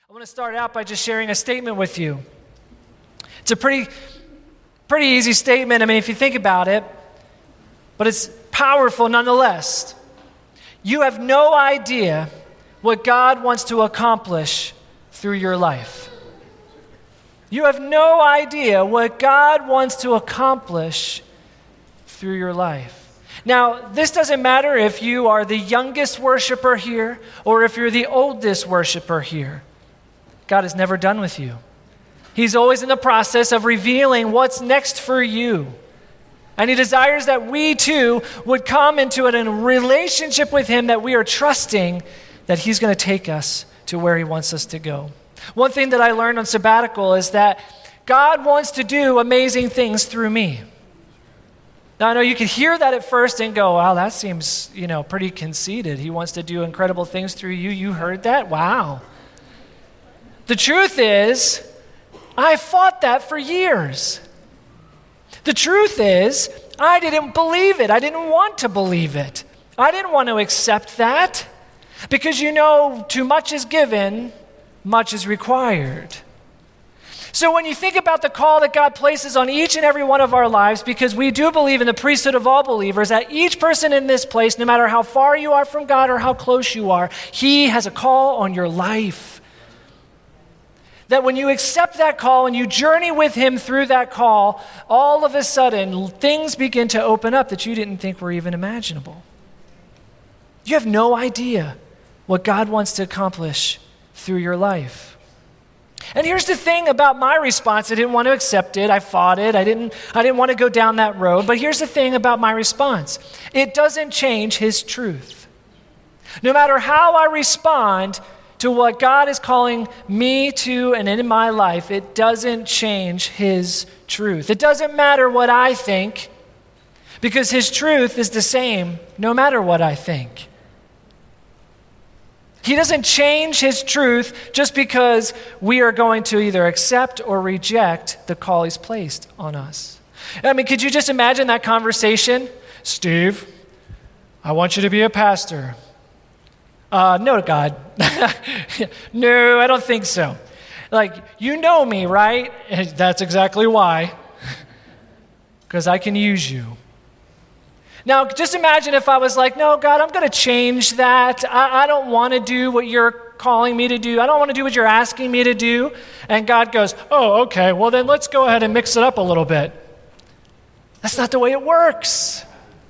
I want to start out by just sharing a statement with you. It's a pretty easy statement, if you think about it, but it's powerful nonetheless. You have no idea what God wants to accomplish through your life. You have no idea what God wants to accomplish through your life. Now, this doesn't matter if you are the youngest worshiper here or if you're the oldest worshiper here. God is never done with you. He's always in the process of revealing what's next for you. And He desires that we too would come into a relationship with Him, that we are trusting that He's going to take us to where He wants us to go. One thing that I learned on sabbatical is that God wants to do amazing things through me. Now, I know you could hear that at first and go, wow, that seems, pretty conceited. He wants to do incredible things through you. You heard that? Wow. The truth is, I fought that for years. The truth is, I didn't believe it. I didn't want to believe it. I didn't want to accept that because, too much is given, much is required. So when you think about the call that God places on each and every one of our lives, because we do believe in the priesthood of all believers, that each person in this place, no matter how far you are from God or how close you are, He has a call on your life. That when you accept that call and you journey with Him through that call, all of a sudden, things begin to open up that you didn't think were even imaginable. You have no idea what God wants to accomplish through your life. And here's the thing about my response. I didn't want to accept it. I fought it. I didn't want to go down that road. But here's the thing about my response. It doesn't change His truth. No matter how I respond to what God is calling me to and in my life, it doesn't change His truth. It doesn't matter what I think, because His truth is the same no matter what I think. He doesn't change His truth just because we are going to either accept or reject the call He's placed on us. Could you just imagine that conversation? Steve, I want you to be a pastor. No, God. No, I don't think so. You know me, right? That's exactly why. Because I can use you. Now, just imagine if I was like, no, God, I'm going to change that. I don't want to do what you're calling me to do. I don't want to do what you're asking me to do. And God goes, oh, okay, well then let's go ahead and mix it up a little bit. That's not the way it works.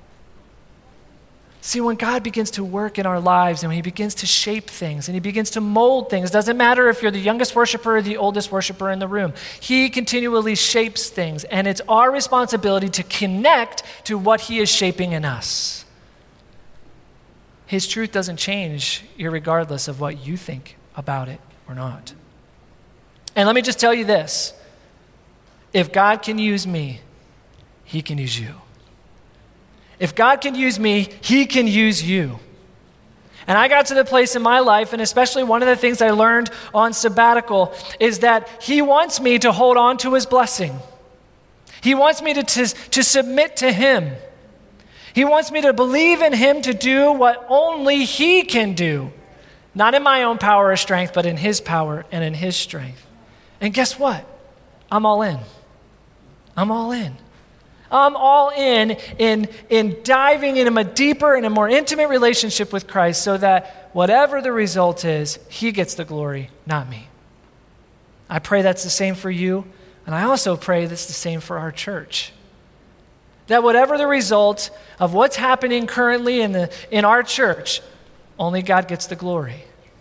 See, when God begins to work in our lives and when He begins to shape things and He begins to mold things, doesn't matter if you're the youngest worshiper or the oldest worshiper in the room, He continually shapes things, and it's our responsibility to connect to what He is shaping in us. His truth doesn't change irregardless of what you think about it or not. And let me just tell you this. If God can use me, He can use you. If God can use me, He can use you. And I got to the place in my life, and especially one of the things I learned on sabbatical, is that He wants me to hold on to His blessing. He wants me to submit to Him. He wants me to believe in Him to do what only He can do. Not in my own power or strength, but in His power and in His strength. And guess what? I'm all in. I'm all in. I'm all in diving into a deeper and a more intimate relationship with Christ so that whatever the result is, He gets the glory, not me. I pray that's the same for you, and I also pray that's the same for our church. That whatever the result of what's happening currently in our church, only God gets the glory.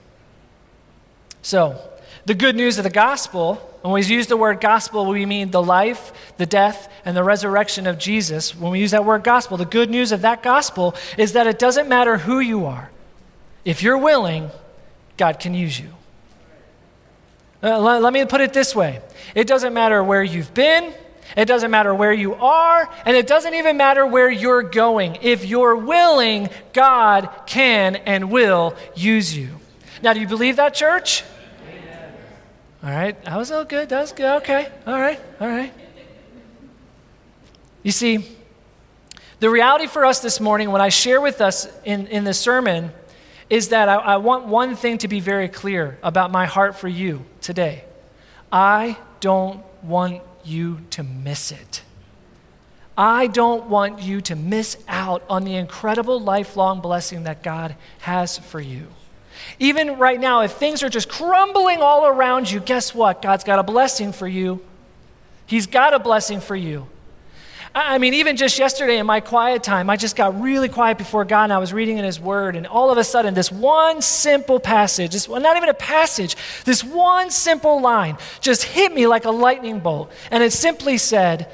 So, the good news of the gospel, when we use the word gospel, we mean the life, the death, and the resurrection of Jesus. When we use that word gospel, the good news of that gospel is that it doesn't matter who you are. If you're willing, God can use you. Let me put it this way. It doesn't matter where you've been, it doesn't matter where you are, and it doesn't even matter where you're going. If you're willing, God can and will use you. Now, do you believe that, church? All right, that was all good. That was good. Okay, all right. You see, the reality for us this morning, what I share with us in this sermon, is that I want one thing to be very clear about my heart for you today. I don't want you to miss it. I don't want you to miss out on the incredible lifelong blessing that God has for you. Even right now, if things are just crumbling all around you, guess what? God's got a blessing for you. He's got a blessing for you. I mean, even just yesterday in my quiet time, I just got really quiet before God, and I was reading in His Word, and all of a sudden, this one simple passage, not even a passage, this one simple line just hit me like a lightning bolt. And it simply said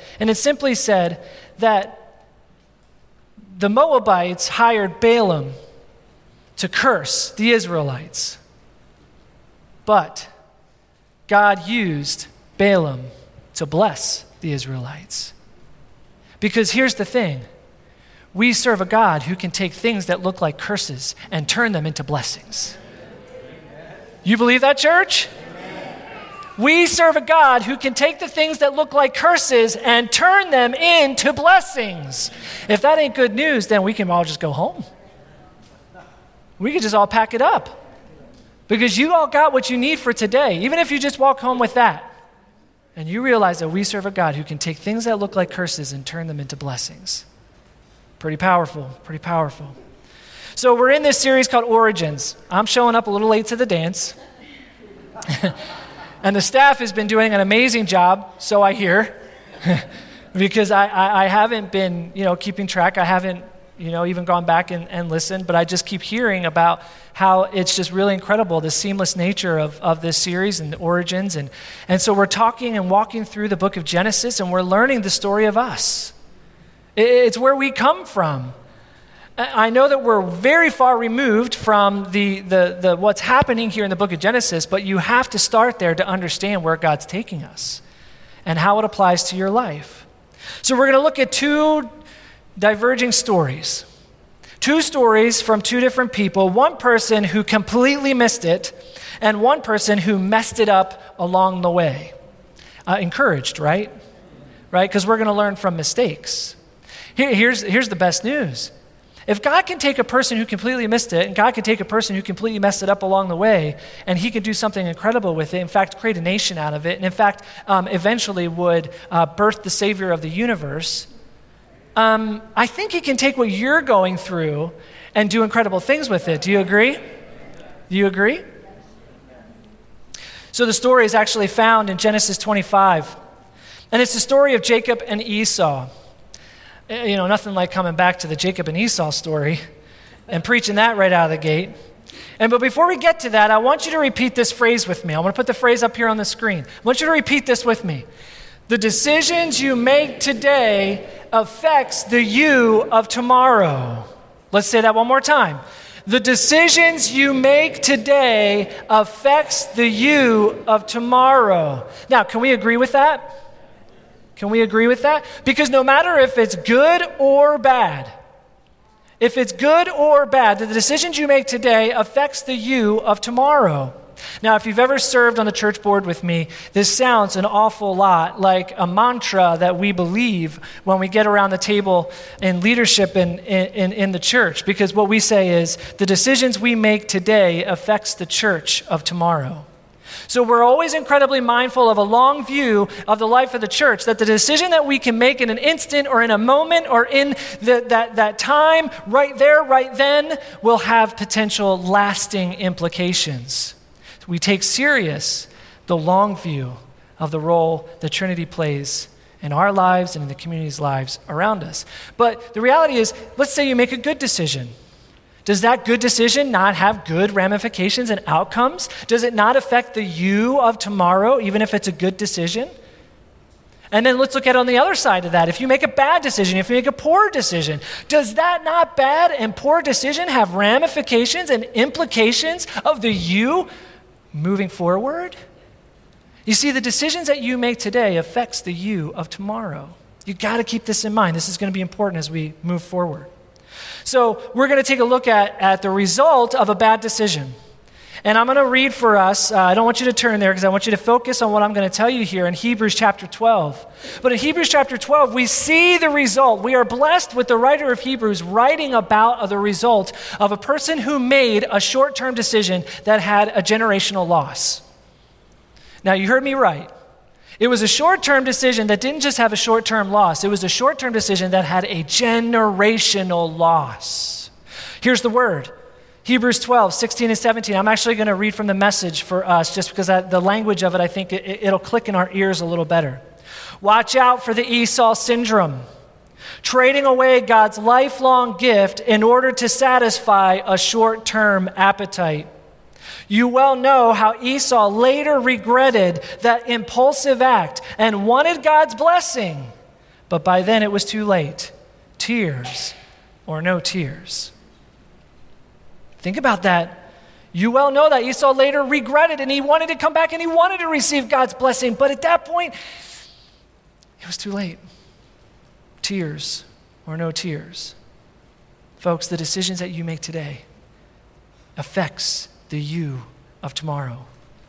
that the Moabites hired Balaam to curse the Israelites. But God used Balaam to bless the Israelites. Because here's the thing. We serve a God who can take things that look like curses and turn them into blessings. You believe that, church? We serve a God who can take the things that look like curses and turn them into blessings. If that ain't good news, then we can all just go home. We could just all pack it up. Because you all got what you need for today, even if you just walk home with that. And you realize that we serve a God who can take things that look like curses and turn them into blessings. Pretty powerful, pretty powerful. So we're in this series called Origins. I'm showing up a little late to the dance. And the staff has been doing an amazing job, so I hear. Because I haven't been, keeping track. I haven't, even gone back and listened, but I just keep hearing about how it's just really incredible, the seamless nature of this series and the origins. And so we're talking and walking through the book of Genesis, and we're learning the story of us. It's where we come from. I know that we're very far removed from the what's happening here in the book of Genesis, but you have to start there to understand where God's taking us and how it applies to your life. So we're going to look at two diverging stories. Two stories from two different people. One person who completely missed it, and one person who messed it up along the way. Encouraged, right? Right? Because we're going to learn from mistakes. Here's the best news. If God can take a person who completely missed it, and God can take a person who completely messed it up along the way, and He can do something incredible with it, in fact, create a nation out of it, and in fact, eventually would birth the Savior of the universe, I think He can take what you're going through and do incredible things with it. Do you agree? Do you agree? So the story is actually found in Genesis 25. And it's the story of Jacob and Esau. Nothing like coming back to the Jacob and Esau story and preaching that right out of the gate. But before we get to that, I want you to repeat this phrase with me. I want to put the phrase up here on the screen. I want you to repeat this with me. The decisions you make today affects the you of tomorrow. Let's say that one more time. The decisions you make today affects the you of tomorrow. Now, can we agree with that? Can we agree with that? Because no matter if it's good or bad, the decisions you make today affects the you of tomorrow. Now, if you've ever served on the church board with me, this sounds an awful lot like a mantra that we believe when we get around the table in leadership in the church. Because what we say is, the decisions we make today affects the church of tomorrow. So we're always incredibly mindful of a long view of the life of the church, that the decision that we can make in an instant or in a moment or in that time, right there, right then, will have potential lasting implications. We take serious the long view of the role the Trinity plays in our lives and in the community's lives around us. But the reality is, let's say you make a good decision. Does that good decision not have good ramifications and outcomes? Does it not affect the you of tomorrow, even if it's a good decision? And then let's look at it on the other side of that. If you make a bad decision, if you make a poor decision, does that not bad and poor decision have ramifications and implications of the you moving forward? You see, the decisions that you make today affects the you of tomorrow. You got to keep this in mind. This is going to be important as we move forward. So we're going to take a look at the result of a bad decision. And I'm going to read for us, I don't want you to turn there because I want you to focus on what I'm going to tell you here in Hebrews chapter 12. But in Hebrews chapter 12, we see the result. We are blessed with the writer of Hebrews writing about the result of a person who made a short-term decision that had a generational loss. Now, you heard me right. It was a short-term decision that didn't just have a short-term loss. It was a short-term decision that had a generational loss. Here's the word. Hebrews 12, 16 and 17. I'm actually going to read from the Message for us just because the language of it, I think it'll click in our ears a little better. Watch out for the Esau syndrome, trading away God's lifelong gift in order to satisfy a short-term appetite. You well know how Esau later regretted that impulsive act and wanted God's blessing, but by then it was too late. Tears or no tears. Think about that. You well know that Esau later regretted and he wanted to come back and he wanted to receive God's blessing. But at that point, it was too late. Tears or no tears. Folks, the decisions that you make today affects the you of tomorrow.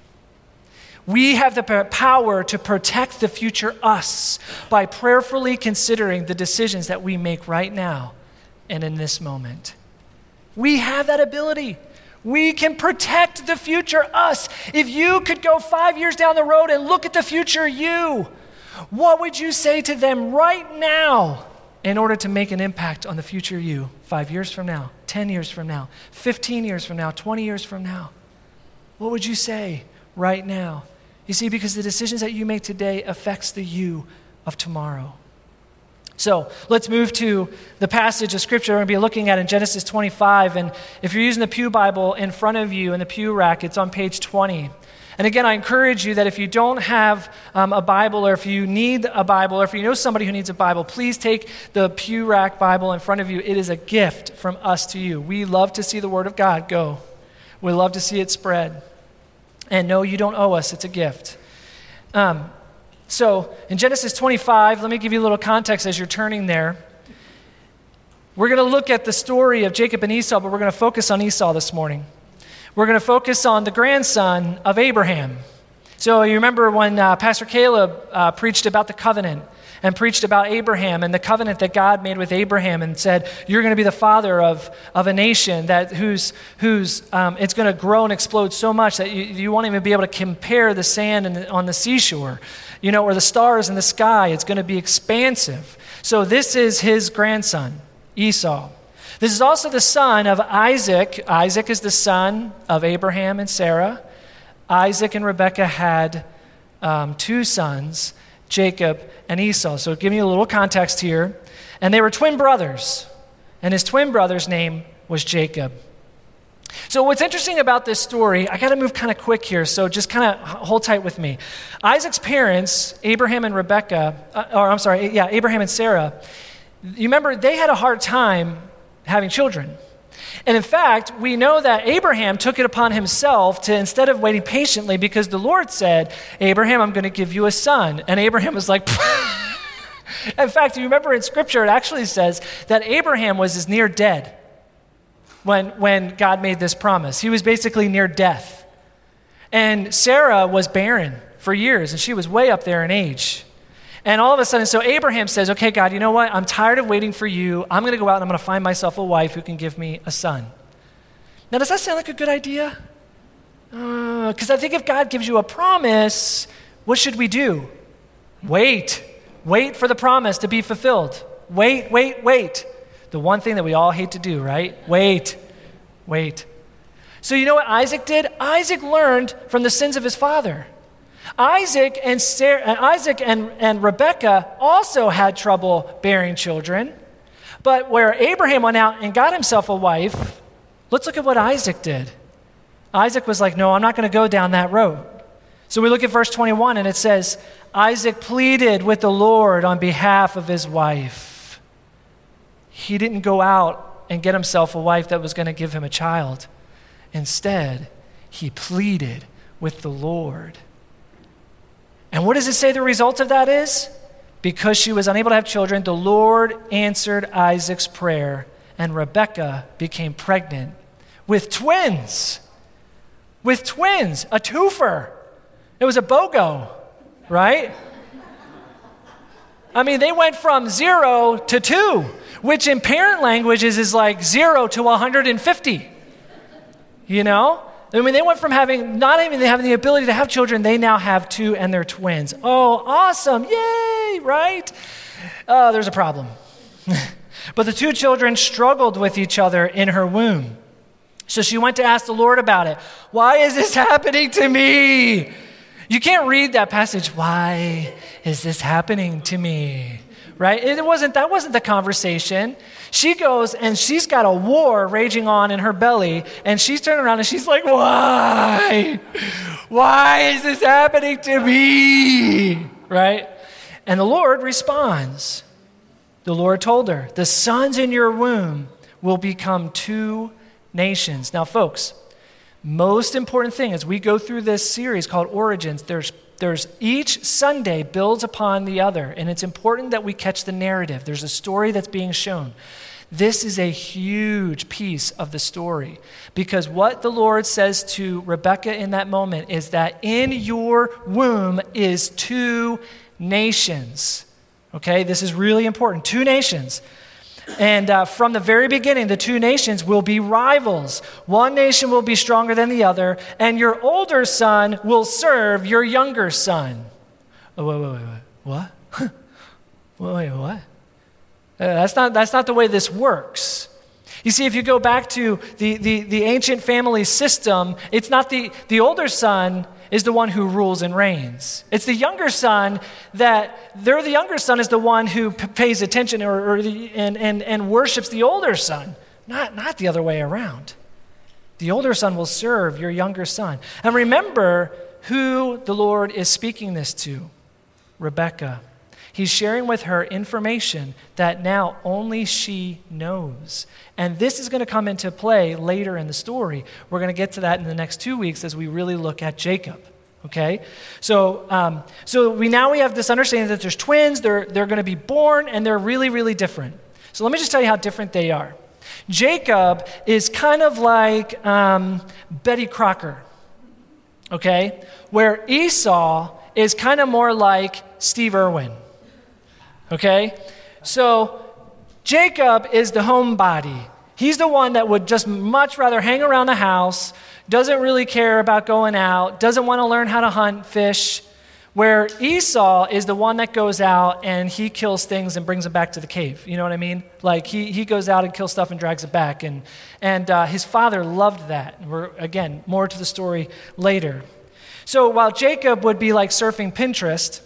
We have the power to protect the future us by prayerfully considering the decisions that we make right now and in this moment. We have that ability. We can protect the future us. If you could go 5 years down the road and look at the future you, what would you say to them right now in order to make an impact on the future you 5 years from now, 10 years from now, 15 years from now, 20 years from now? What would you say right now? You see, because the decisions that you make today affects the you of tomorrow. So let's move to the passage of Scripture we're going to be looking at in Genesis 25. And if you're using the Pew Bible in front of you in the Pew Rack, it's on page 20. And again, I encourage you that if you don't have a Bible, or if you need a Bible, or if you know somebody who needs a Bible, please take the Pew Rack Bible in front of you. It is a gift from us to you. We love to see the Word of God go. We love to see it spread. And no, you don't owe us. It's a gift. So in Genesis 25, let me give you a little context as you're turning there. We're going to look at the story of Jacob and Esau, but we're going to focus on Esau this morning. We're going to focus on the grandson of Abraham. So you remember when Pastor Caleb preached about the covenant and preached about Abraham and the covenant that God made with Abraham and said, you're going to be the father of a nation that whose it's going to grow and explode so much that you won't even be able to compare the sand on the seashore, or the stars in the sky. It's going to be expansive. So this is his grandson, Esau. This is also the son of Isaac. Isaac is the son of Abraham and Sarah. Isaac and Rebekah had 2 sons, Jacob and Esau. So give me a little context here. And they were twin brothers. And his twin brother's name was Jacob. So what's interesting about this story, I got to move kind of quick here, so just kind of hold tight with me. Isaac's parents, Abraham and Abraham and Sarah, you remember they had a hard time having children. And in fact, we know that Abraham took it upon himself to, instead of waiting patiently, because the Lord said, Abraham, I'm going to give you a son. And Abraham was like, in fact, you remember in Scripture, it actually says that Abraham was as near dead when God made this promise. He was basically near death. And Sarah was barren for years, and she was way up there in age. And all of a sudden, so Abraham says, okay, God, you know what? I'm tired of waiting for you. I'm going to go out and I'm going to find myself a wife who can give me a son. Now, does that sound like a good idea? Because I think if God gives you a promise, what should we do? Wait. Wait for the promise to be fulfilled. Wait. The one thing that we all hate to do, right? Wait. So you know what Isaac did? Isaac learned from the sins of his father. Isaac and Rebekah also had trouble bearing children. But where Abraham went out and got himself a wife, let's look at what Isaac did. Isaac was like, no, I'm not going to go down that road. So we look at verse 21 and it says, Isaac pleaded with the Lord on behalf of his wife. He didn't go out and get himself a wife that was going to give him a child. Instead, he pleaded with the Lord. And what does it say the result of that is? Because she was unable to have children, the Lord answered Isaac's prayer, and Rebekah became pregnant with twins. with twins, a twofer. It was a BOGO, right? I mean, they went from 0 to 2, which in parent languages is like 0 to 150. You know? I mean, they went from not even having the ability to have children, they now have 2 and they're twins. Oh, awesome. Yay, right? There's a problem. But the 2 children struggled with each other in her womb. So she went to ask the Lord about it. Why is this happening to me? You can't read that passage, why is this happening to me? Right? That wasn't the conversation. She goes and she's got a war raging on in her belly, and she's turning around and she's like, why? Why is this happening to me? Right? And the Lord responds. The Lord told her, the sons in your womb will become 2 nations. Now, folks, most important thing as we go through this series called Origins, there's each Sunday builds upon the other, and it's important that we catch the narrative. There's a story that's being shown. This is a huge piece of the story, because what the Lord says to Rebekah in that moment is that in your womb is 2 nations. Okay, this is really important. 2 nations. And from the very beginning, the 2 nations will be rivals. One nation will be stronger than the other, and your older son will serve your younger son. Oh, wait. What? Wait, what? That's not the way this works. You see, if you go back to the ancient family system, it's not the older son is the one who rules and reigns. It's the younger son the younger son is the one who pays attention and worships the older son, not the other way around. The older son will serve your younger son. And remember who the Lord is speaking this to, Rebekah. He's sharing with her information that now only she knows. And this is going to come into play later in the story. We're going to get to that in the next 2 weeks as we really look at Jacob. Okay? So we have this understanding that there's twins, they're going to be born, and they're really, really different. So let me just tell you how different they are. Jacob is kind of like Betty Crocker. Okay? Where Esau is kind of more like Steve Irwin. Okay? So Jacob is the homebody. He's the one that would just much rather hang around the house, doesn't really care about going out, doesn't want to learn how to hunt, fish, where Esau is the one that goes out and he kills things and brings them back to the cave. You know what I mean? Like he goes out and kills stuff and drags it back. And his father loved that. We're, again, more to the story later. So while Jacob would be like surfing Pinterest,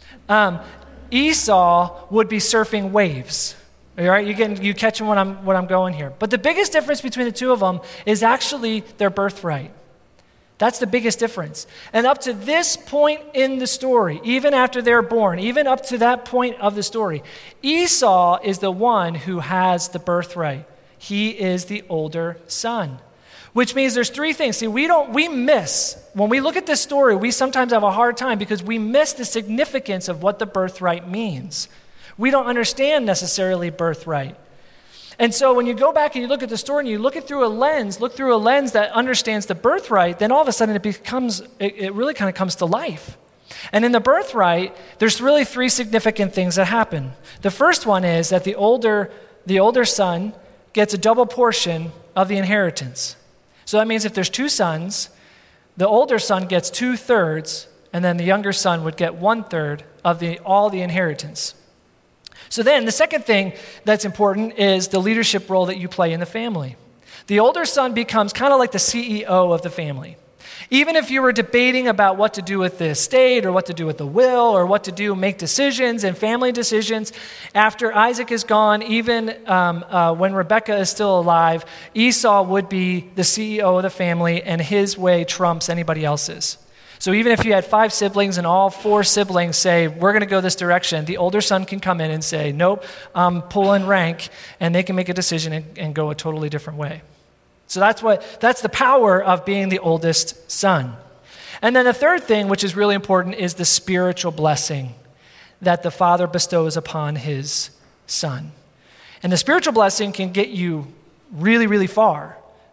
Esau would be surfing waves. All right, you catching what I'm going here. But the biggest difference between the 2 of them is actually their birthright. That's the biggest difference. And up to this point in the story, even after they're born, even up to that point of the story, Esau is the one who has the birthright. He is the older son. Which means there's 3 things. See, we miss, when we look at this story, we sometimes have a hard time because we miss the significance of what the birthright means. We don't understand necessarily birthright. And so when you go back and you look at the story and you look through a lens that understands the birthright, then all of a sudden it really kind of comes to life. And in the birthright, there's really 3 significant things that happen. The first one is that the older son gets a double portion of the inheritance. So that means if there's 2 sons, the older son gets 2/3, and then the younger son would get 1/3 of all the inheritance. So then the second thing that's important is the leadership role that you play in the family. The older son becomes kind of like the CEO of the family. Even if you were debating about what to do with the estate or what to do with the will or what to do, make decisions and family decisions, after Isaac is gone, even when Rebekah is still alive, Esau would be the CEO of the family and his way trumps anybody else's. So even if you had 5 siblings and all 4 siblings say, we're going to go this direction, the older son can come in and say, nope, I'm pulling rank, and they can make a decision and go a totally different way. So that's the power of being the oldest son. And then the third thing, which is really important, is the spiritual blessing that the father bestows upon his son. And the spiritual blessing can get you really, really far.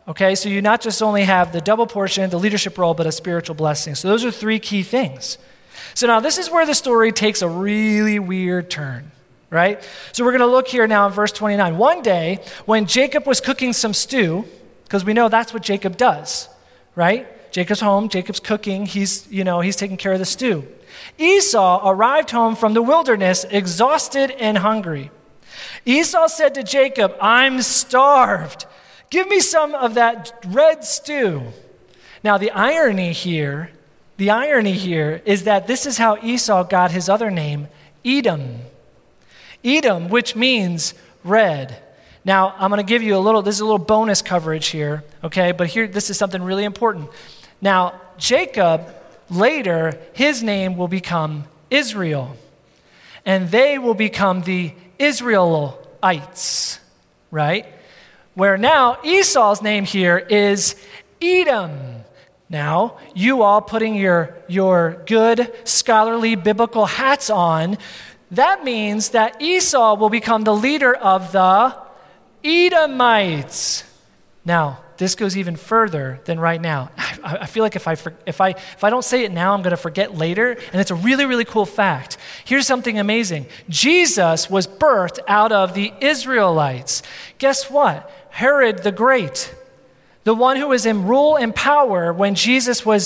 Okay, so you not just only have the double portion, the leadership role, but a spiritual blessing. So those are three key things. So now this is where the story takes a really weird turn, right? So we're going to look here now in verse 29. One day, when Jacob was cooking some stew, because we know that's what Jacob does, right? Jacob's home, Jacob's cooking, he's taking care of the stew. Esau arrived home from the wilderness, exhausted and hungry. Esau said to Jacob, "I'm starved. Give me some of that red stew." Now, the irony here is that this is how Esau got his other name, Edom. Edom, which means red. Now, I'm going to give you this is a little bonus coverage here, okay? But here, this is something really important. Now, Jacob, later, his name will become Israel. And they will become the Israelites, right? Where now Esau's name here is Edom. Now, you all putting your good scholarly biblical hats on, that means that Esau will become the leader of the Edomites. Now, this goes even further than right now. I feel like if I don't say it now, I'm going to forget later, and it's a really, really cool fact. Here's something amazing. Jesus was birthed out of the Israelites. Guess what? Herod the Great, the one who was in rule and power when Jesus was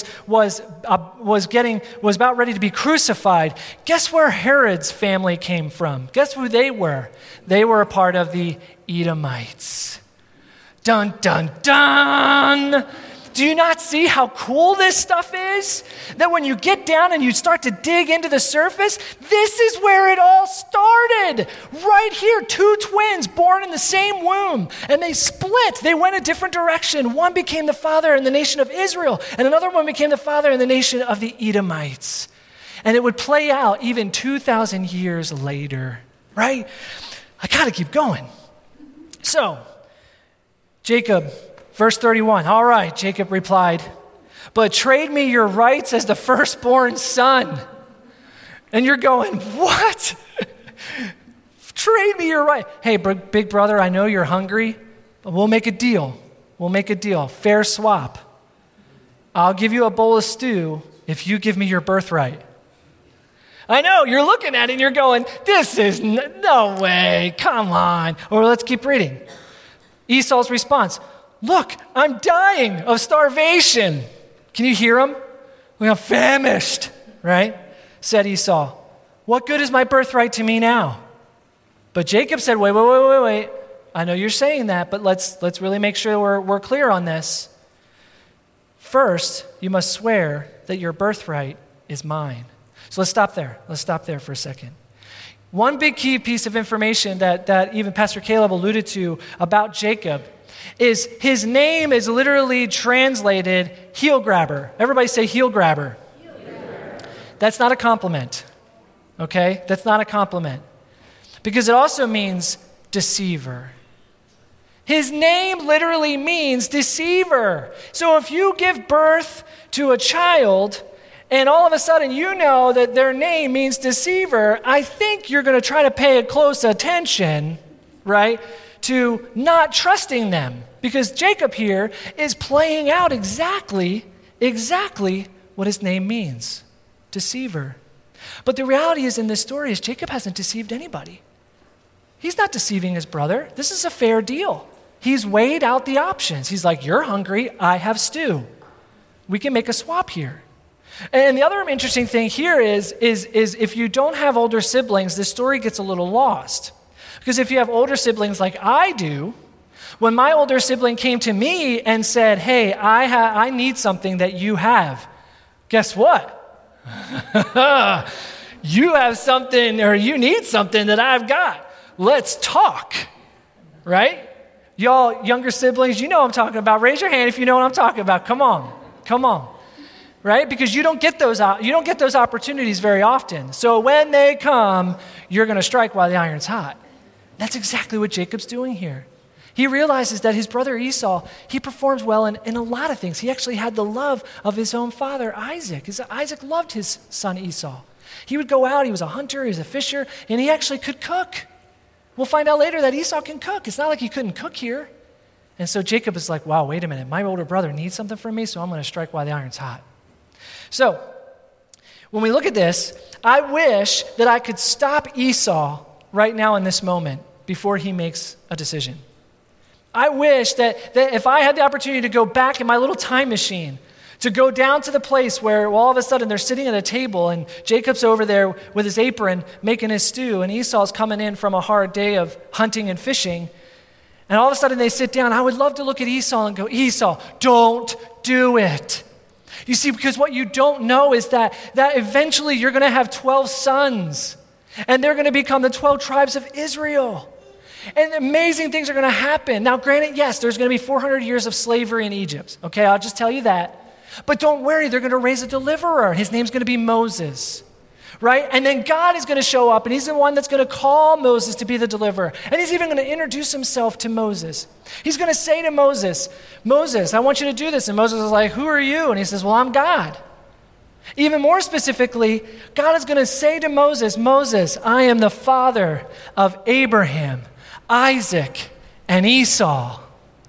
about ready to be crucified. Guess where Herod's family came from? Guess who they were? They were a part of the Edomites. Dun, dun, dun! Do you not see how cool this stuff is? That when you get down and you start to dig into the surface, this is where it all started. Right here, two twins born in the same womb. And they split. They went a different direction. One became the father in the nation of Israel, and another one became the father in the nation of the Edomites. And it would play out even 2,000 years later, right? I got to keep going. So, Jacob, verse 31, "All right," Jacob replied, "but trade me your rights as the firstborn son." And you're going, what? Trade me your right. Hey, big brother, I know you're hungry, but we'll make a deal. We'll make a deal. Fair swap. I'll give you a bowl of stew if you give me your birthright. I know, you're looking at it and you're going, this is no way, come on. Or let's keep reading. Esau's response, "Look, I'm dying of starvation." Can you hear him? "I'm famished," right? Said Esau. "What good is my birthright to me now?" But Jacob said, wait. I know you're saying that, but let's really make sure we're clear on this. First, you must swear that your birthright is mine. So let's stop there. Let's stop there for a second. One big key piece of information that even Pastor Caleb alluded to about Jacob is his name is literally translated heel grabber. Everybody say heel grabber. Heel grabber. That's not a compliment, okay? That's not a compliment. Because it also means deceiver. His name literally means deceiver. So if you give birth to a child and all of a sudden you know that their name means deceiver, I think you're going to try to pay close attention, right, to not trusting them. Because Jacob here is playing out exactly what his name means, deceiver. But the reality is in this story is Jacob hasn't deceived anybody. He's not deceiving his brother. This is a fair deal. He's weighed out the options. He's like, you're hungry, I have stew. We can make a swap here. And the other interesting thing here is if you don't have older siblings, this story gets a little lost. Because if you have older siblings like I do, when my older sibling came to me and said, hey, I need something that you have, guess what? You have something or you need something that I've got. Let's talk, right? Y'all younger siblings, you know what I'm talking about. Raise your hand if you know what I'm talking about. Come on. Right? Because you don't get those opportunities very often. So when they come, you're going to strike while the iron's hot. That's exactly what Jacob's doing here. He realizes that his brother Esau, he performs well in a lot of things. He actually had the love of his own father, Isaac. Isaac loved his son Esau. He would go out, he was a hunter, he was a fisher, and he actually could cook. We'll find out later that Esau can cook. It's not like he couldn't cook here. And so Jacob is like, wow, wait a minute. My older brother needs something from me, so I'm going to strike while the iron's hot. So when we look at this, I wish that I could stop Esau right now in this moment before he makes a decision. I wish that if I had the opportunity to go back in my little time machine, to go down to the place where all of a sudden they're sitting at a table and Jacob's over there with his apron making his stew and Esau's coming in from a hard day of hunting and fishing, and all of a sudden they sit down. I would love to look at Esau and go, Esau, don't do it. You see, because what you don't know is that eventually you're going to have 12 sons, and they're going to become the 12 tribes of Israel. And amazing things are going to happen. Now, granted, yes, there's going to be 400 years of slavery in Egypt. Okay, I'll just tell you that. But don't worry, they're going to raise a deliverer. His name's going to be Moses. Right? And then God is going to show up, and he's the one that's going to call Moses to be the deliverer. And he's even going to introduce himself to Moses. He's going to say to Moses, Moses, I want you to do this. And Moses is like, who are you? And he says, well, I'm God. Even more specifically, God is going to say to Moses, Moses, I am the father of Abraham, Isaac, and Esau.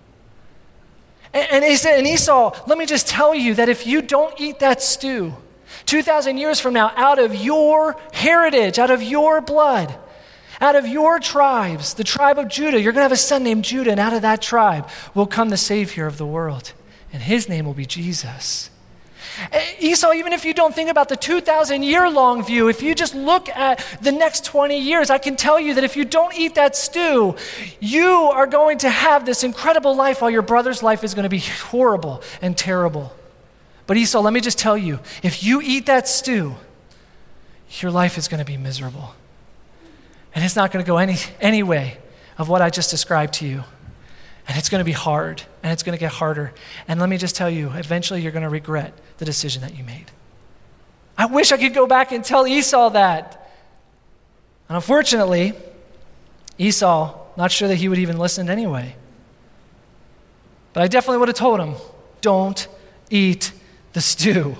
And he said, and Esau, let me just tell you that if you don't eat that stew, 2,000 years from now, out of your heritage, out of your blood, out of your tribes, the tribe of Judah, you're going to have a son named Judah, and out of that tribe will come the Savior of the world, and his name will be Jesus. Esau, even if you don't think about the 2,000-year-long view, if you just look at the next 20 years, I can tell you that if you don't eat that stew, you are going to have this incredible life while your brother's life is going to be horrible and terrible. But Esau, let me just tell you, if you eat that stew, your life is going to be miserable. And it's not going to go any way of what I just described to you. And it's going to be hard, and it's going to get harder. And let me just tell you, eventually you're going to regret the decision that you made. I wish I could go back and tell Esau that. And unfortunately, Esau, not sure that he would even listen anyway. But I definitely would have told him, don't eat the stew.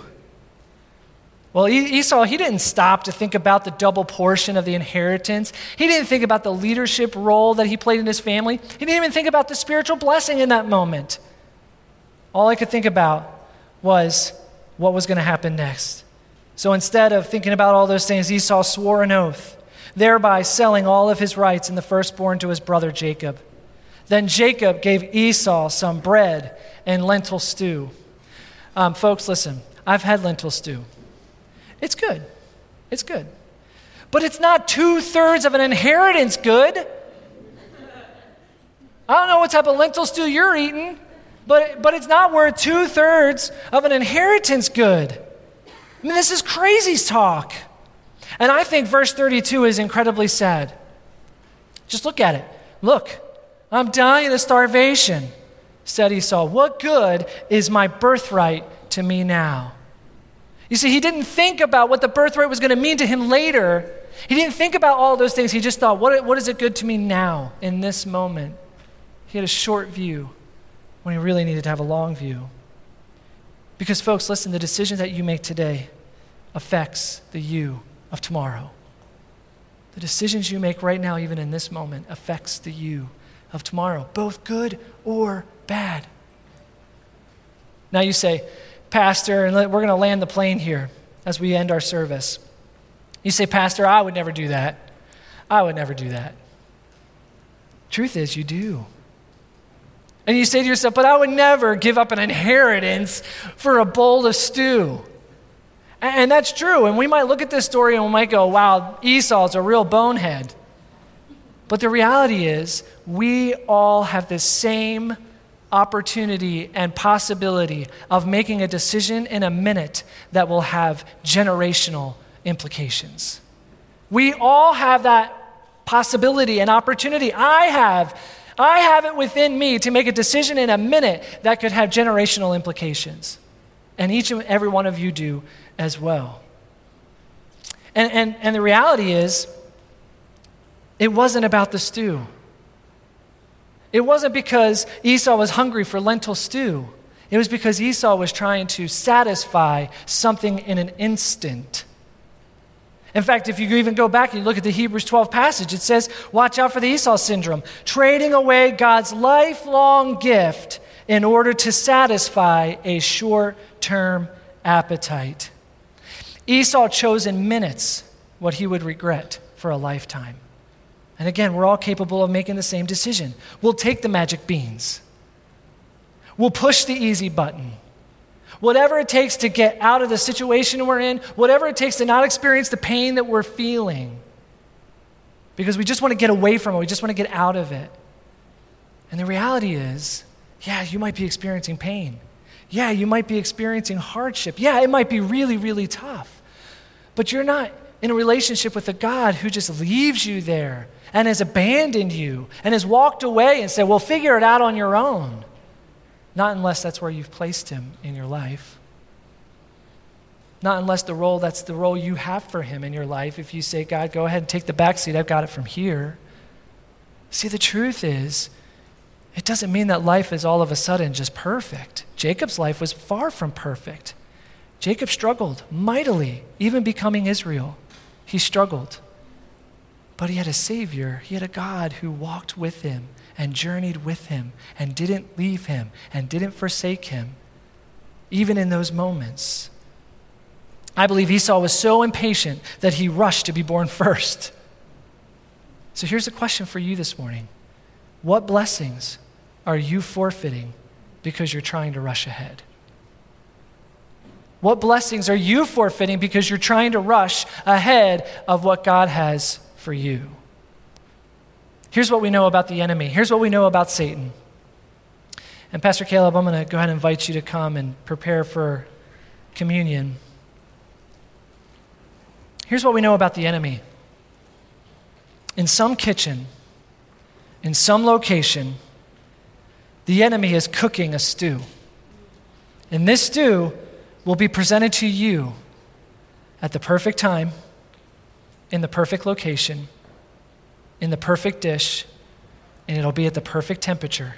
Well, Esau, he didn't stop to think about the double portion of the inheritance. He didn't think about the leadership role that he played in his family. He didn't even think about the spiritual blessing in that moment. All I could think about was what was going to happen next. So instead of thinking about all those things, Esau swore an oath, thereby selling all of his rights in the firstborn to his brother Jacob. Then Jacob gave Esau some bread and lentil stew. Folks, listen, I've had lentil stew. It's good. It's good. But it's not 2/3 of an inheritance good. I don't know what type of lentil stew you're eating, but it's not worth 2/3 of an inheritance good. I mean, this is crazy talk. And I think verse 32 is incredibly sad. Just look at it. Look, I'm dying of starvation, said Esau. What good is my birthright to me now? You see, he didn't think about what the birthright was going to mean to him later. He didn't think about all those things. He just thought, what is it good to me now, in this moment? He had a short view when he really needed to have a long view. Because, folks, listen, the decisions that you make today affects the you of tomorrow. The decisions you make right now, even in this moment, affects the you of tomorrow, both good or bad. Now you say, Pastor, and we're going to land the plane here as we end our service. You say, Pastor, I would never do that. I would never do that. Truth is, you do. And you say to yourself, but I would never give up an inheritance for a bowl of stew. And that's true. And we might look at this story and we might go, wow, Esau's a real bonehead. But the reality is, we all have the same opportunity and possibility of making a decision in a minute that will have generational implications. We all have that possibility and opportunity. I have it within me to make a decision in a minute that could have generational implications. And each and every one of you do as well. And the reality is, it wasn't about the stew. It wasn't because Esau was hungry for lentil stew. It was because Esau was trying to satisfy something in an instant. In fact, if you even go back and you look at the Hebrews 12 passage, it says, watch out for the Esau syndrome, trading away God's lifelong gift in order to satisfy a short-term appetite. Esau chose in minutes what he would regret for a lifetime. And again, we're all capable of making the same decision. We'll take the magic beans. We'll push the easy button. Whatever it takes to get out of the situation we're in, whatever it takes to not experience the pain that we're feeling, because we just want to get away from it, we just want to get out of it. And the reality is, yeah, you might be experiencing pain. Yeah, you might be experiencing hardship. Yeah, it might be really, really tough. But you're not in a relationship with a God who just leaves you there and has abandoned you and has walked away and said, well, figure it out on your own. Not unless that's where you've placed him in your life. Not unless that's the role you have for him in your life. If you say, God, go ahead and take the back seat, I've got it from here. See, the truth is, it doesn't mean that life is all of a sudden just perfect. Jacob's life was far from perfect. Jacob struggled mightily, even becoming Israel. He struggled. But he had a Savior. He had a God who walked with him and journeyed with him and didn't leave him and didn't forsake him, even in those moments. I believe Esau was so impatient that he rushed to be born first. So here's a question for you this morning. What blessings are you forfeiting because you're trying to rush ahead? What blessings are you forfeiting because you're trying to rush ahead of what God has for you? Here's what we know about the enemy. Here's what we know about Satan. And Pastor Caleb, I'm going to go ahead and invite you to come and prepare for communion. Here's what we know about the enemy. In some kitchen, in some location, the enemy is cooking a stew. And this stew will be presented to you at the perfect time, in the perfect location, in the perfect dish, and it'll be at the perfect temperature.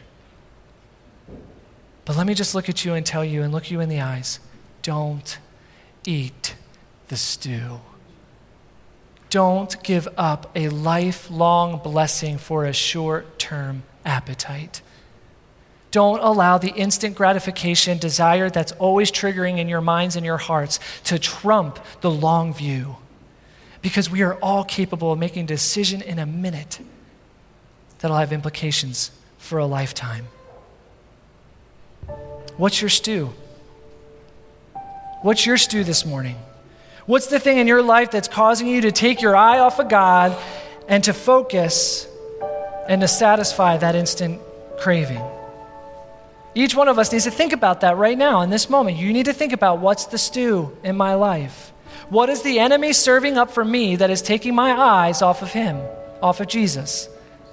But let me just look at you and tell you and look you in the eyes, don't eat the stew. Don't give up a lifelong blessing for a short-term appetite. Don't allow the instant gratification desire that's always triggering in your minds and your hearts to trump the long view. Because we are all capable of making a decision in a minute that'll have implications for a lifetime. What's your stew? What's your stew this morning? What's the thing in your life that's causing you to take your eye off of God and to focus and to satisfy that instant craving? Each one of us needs to think about that right now in this moment. You need to think about what's the stew in my life. What is the enemy serving up for me that is taking my eyes off of him, off of Jesus?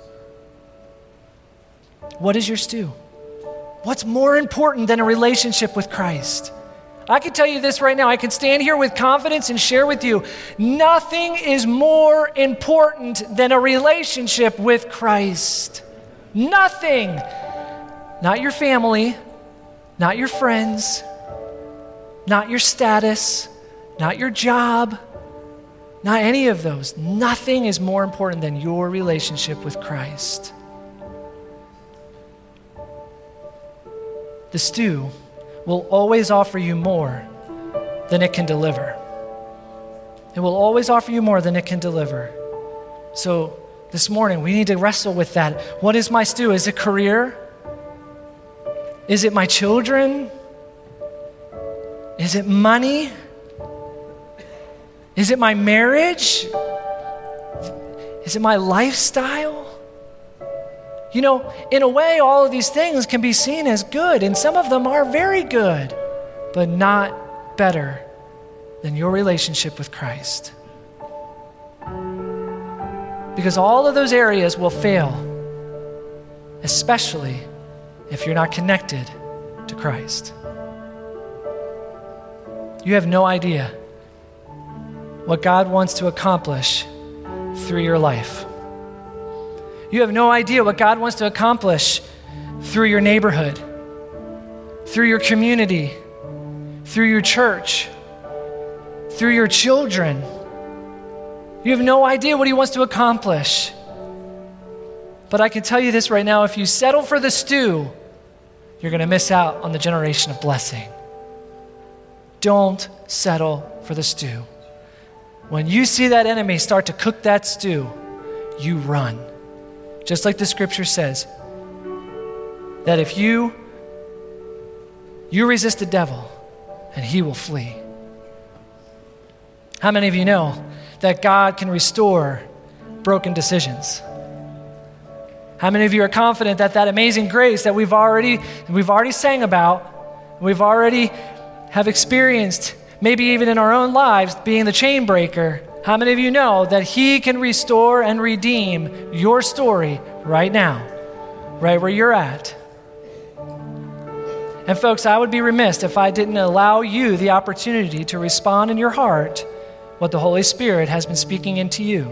What is your stew? What's more important than a relationship with Christ? I can tell you this right now. I can stand here with confidence and share with you, nothing is more important than a relationship with Christ. Nothing. Not your family, not your friends, not your status, not your job, not any of those. Nothing is more important than your relationship with Christ. The stew will always offer you more than it can deliver. It will always offer you more than it can deliver. So this morning, we need to wrestle with that. What is my stew? Is it career? Is it my children? Is it money? Is it my marriage? Is it my lifestyle? You know, in a way, all of these things can be seen as good, and some of them are very good, but not better than your relationship with Christ. Because all of those areas will fail, especially if you're not connected to Christ. You have no idea what God wants to accomplish through your life. You have no idea what God wants to accomplish through your neighborhood, through your community, through your church, through your children, You have no idea what he wants to accomplish. But I can tell you this right now, if you settle for the stew, you're going to miss out on the generation of blessing. Don't settle for the stew. When you see that enemy start to cook that stew, you run. Just like the scripture says, that if you resist the devil, and he will flee. How many of you know that God can restore broken decisions? How many of you are confident that that amazing grace that we've already sang about, we've already have experienced, maybe even in our own lives, being the chain breaker, how many of you know that he can restore and redeem your story right now, right where you're at? And folks, I would be remiss if I didn't allow you the opportunity to respond in your heart what the Holy Spirit has been speaking into you.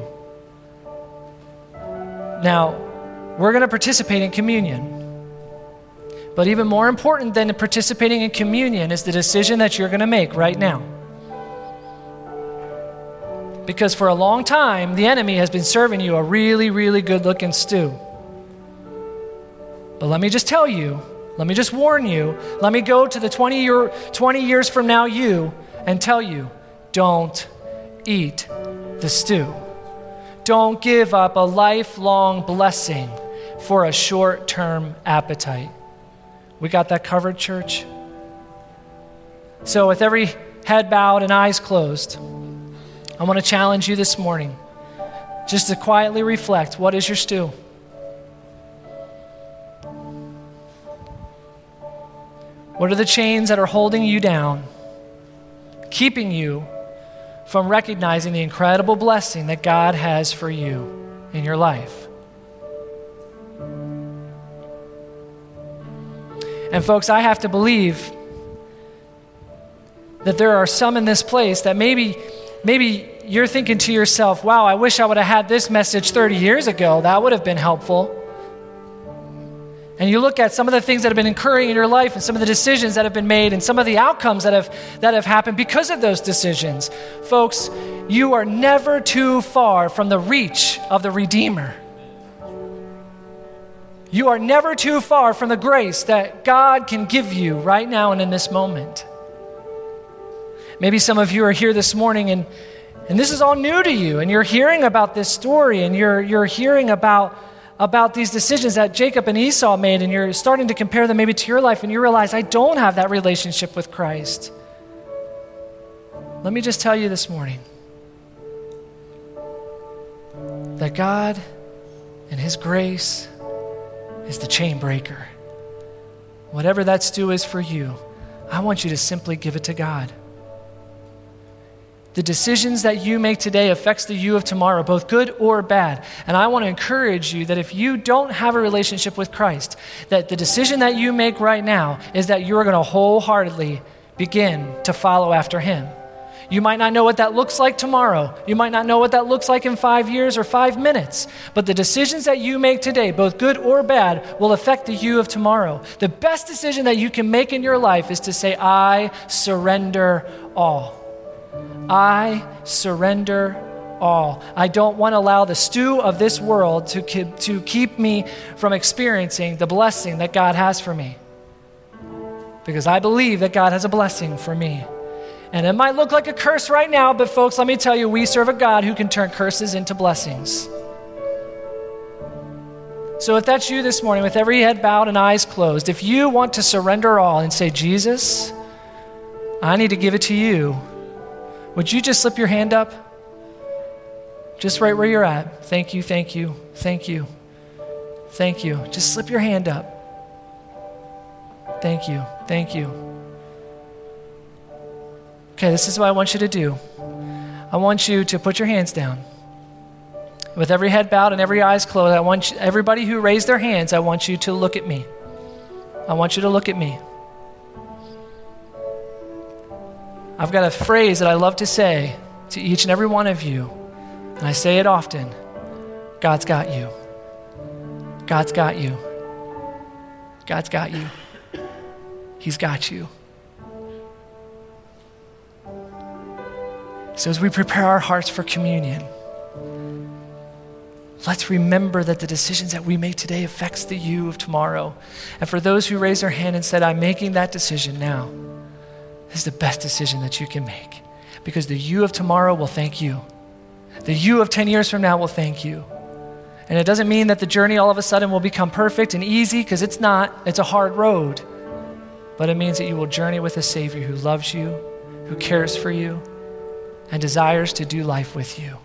Now, we're going to participate in communion. But even more important than participating in communion is the decision that you're going to make right now. Because for a long time, the enemy has been serving you a really, really good-looking stew. But let me just tell you, let me just warn you, let me go to the 20 years from now you and tell you, don't eat the stew. Don't give up a lifelong blessing for a short-term appetite. We got that covered, church? So with every head bowed and eyes closed, I want to challenge you this morning just to quietly reflect, what is your stew? What are the chains that are holding you down, keeping you from recognizing the incredible blessing that God has for you in your life? And folks, I have to believe that there are some in this place that maybe you're thinking to yourself, wow, I wish I would have had this message 30 years ago. That would have been helpful. And you look at some of the things that have been occurring in your life and some of the decisions that have been made and some of the outcomes that have happened because of those decisions. Folks, you are never too far from the reach of the Redeemer. You are never too far from the grace that God can give you right now and in this moment. Maybe some of you are here this morning and this is all new to you, and you're hearing about this story, and you're hearing about these decisions that Jacob and Esau made, and you're starting to compare them maybe to your life, and you realize, I don't have that relationship with Christ. Let me just tell you this morning that God and his grace is the chain breaker. Whatever that stew is for you, I want you to simply give it to God. The decisions that you make today affects the you of tomorrow, both good or bad. And I want to encourage you that if you don't have a relationship with Christ, that the decision that you make right now is that you're going to wholeheartedly begin to follow after him. You might not know what that looks like tomorrow. You might not know what that looks like in 5 years or 5 minutes. But the decisions that you make today, both good or bad, will affect the you of tomorrow. The best decision that you can make in your life is to say, I surrender all. I surrender all. I don't want to allow the stew of this world to keep me from experiencing the blessing that God has for me. Because I believe that God has a blessing for me. And it might look like a curse right now, but folks, let me tell you, we serve a God who can turn curses into blessings. So if that's you this morning, with every head bowed and eyes closed, if you want to surrender all and say, Jesus, I need to give it to you, would you just slip your hand up? Just right where you're at. Thank you, thank you, thank you, thank you. Just slip your hand up. Thank you, thank you. Okay, this is what I want you to do. I want you to put your hands down. With every head bowed and every eyes closed, I want you, everybody who raised their hands, I want you to look at me. I want you to look at me. I've got a phrase that I love to say to each and every one of you, and I say it often. God's got you. God's got you. God's got you. He's got you. So as we prepare our hearts for communion, let's remember that the decisions that we make today affects the you of tomorrow. And for those who raised their hand and said, I'm making that decision now, this is the best decision that you can make, because the you of tomorrow will thank you. The you of 10 years from now will thank you. And it doesn't mean that the journey all of a sudden will become perfect and easy, because it's not. It's a hard road. But it means that you will journey with a Savior who loves you, who cares for you, and desires to do life with you.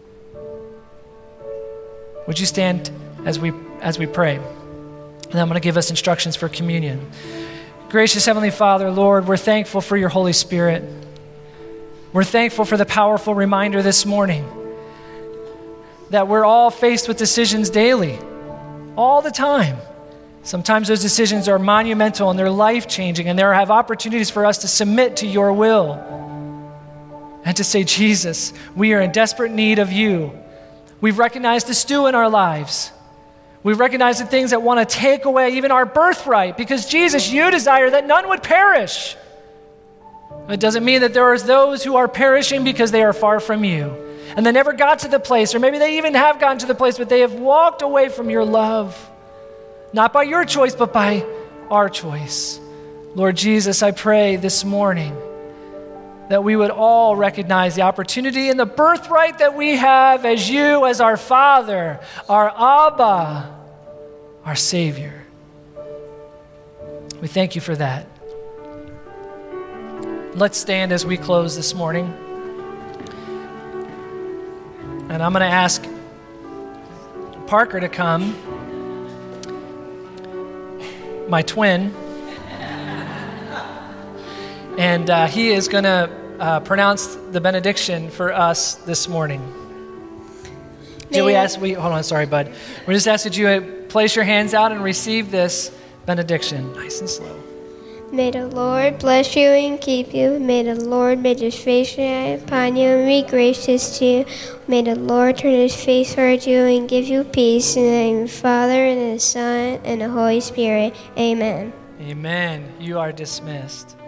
Would you stand as we pray? And I'm going to give us instructions for communion. Gracious Heavenly Father, Lord, we're thankful for your Holy Spirit. We're thankful for the powerful reminder this morning that we're all faced with decisions daily, all the time. Sometimes those decisions are monumental and they're life-changing, and there have opportunities for us to submit to your will and to say, Jesus, we are in desperate need of you. We've recognized the stew in our lives. We've recognized the things that want to take away even our birthright, because Jesus, you desire that none would perish. It doesn't mean that there are those who are perishing because they are far from you, and they never got to the place, or maybe they even have gotten to the place, but they have walked away from your love. Not by your choice, but by our choice. Lord Jesus, I pray this morning that we would all recognize the opportunity and the birthright that we have as you, as our Father, our Abba, our Savior. We thank you for that. Let's stand as we close this morning. And I'm going to ask Parker to come, my twin, and he is going to pronounce the benediction for us this morning. Hold on, sorry, bud. We just ask that you place your hands out and receive this benediction, nice and slow. May the Lord bless you and keep you. May the Lord make his face shine upon you and be gracious to you. May the Lord turn his face toward you and give you peace. In the name of the Father, and the Son, and the Holy Spirit. Amen. Amen. You are dismissed.